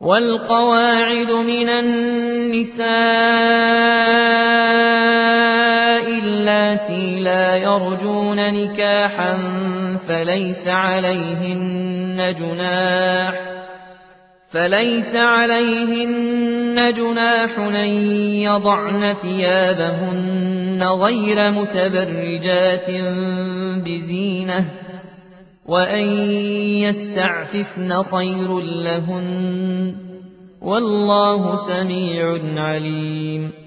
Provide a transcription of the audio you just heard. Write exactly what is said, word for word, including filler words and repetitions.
وَالْقَوَاعِدُ مِنَ النِّسَاءِ اللَّاتِي لَا يَرْجُونَ نِكَاحًا فَلَيْسَ عَلَيْهِنَّ جُنَاحٌ أَن يَضَعْنَ ثِيَابَهُنَّ غَيْرَ مُتَبَرِّجَاتٍ بِزِينَةٍ ۖ وَأَن يَسْتَعْفِفْنَ خَيْرٌ لَّهُنَّ ۗ وَاللَّهُ سَمِيعٌ عَلِيمٌ